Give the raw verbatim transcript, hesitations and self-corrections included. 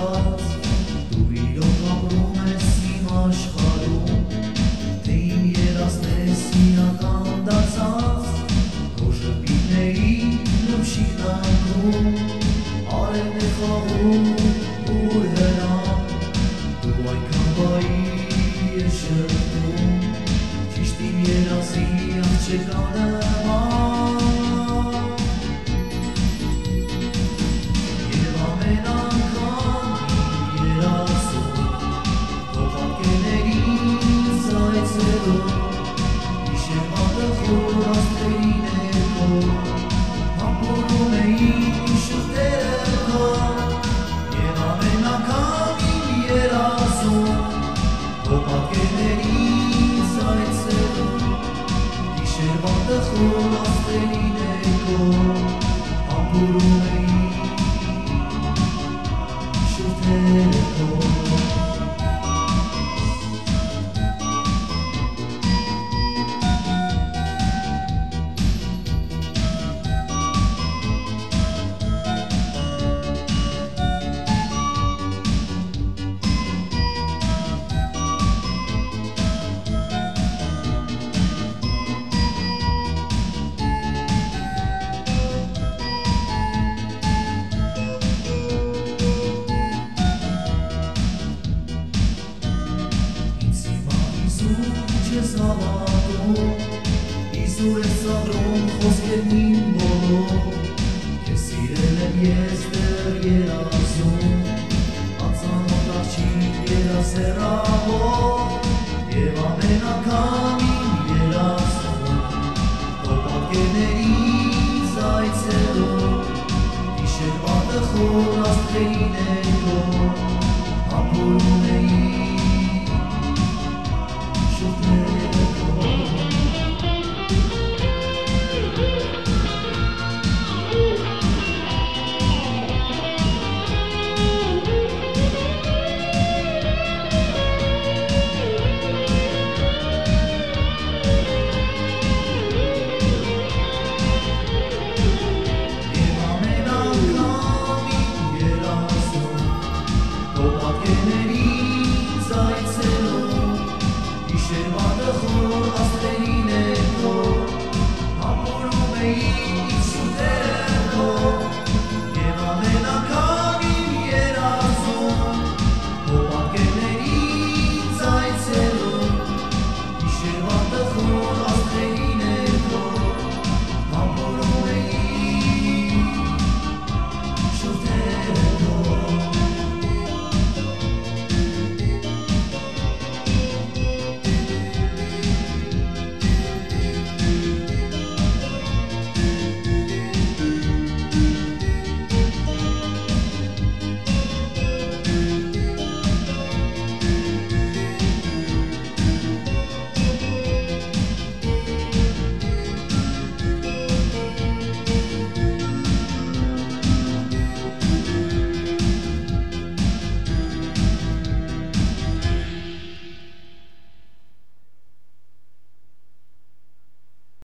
Աստված, դու իրոք ապրում ես իմ աշխարհում, թե իմ երազնես իրական դարձած, քո շփիթներին ու շիթակում, արևն է խաղում ու հրամ, դու այնքան բայի ես շրջում, ճիշտ իմ երազի աղջկա նման, և ամեն անգամ իմ երազում, քո պատկերներից այցելում, գիշերվա տխուր աստղերի ներքո, համբուրում էին շուրթերը քո, և ամեն անգամ իմ երազում, քո պատկերներից այցելում, գիշերվա տխուր աստղերի ներքո, համբուրում էին շուրթերը քո. Ես հավատում, իզուր ես աղրում խոսքերն իմ բոլոր, քեզ սիրել եմ ես դեռ երազում, անծանոթ աղջիկ երազեռավոր, և ամեն անգամ իմ երազում, քո պատկերներից այցելում, գիշերվա տխուր աստղերի ներքո,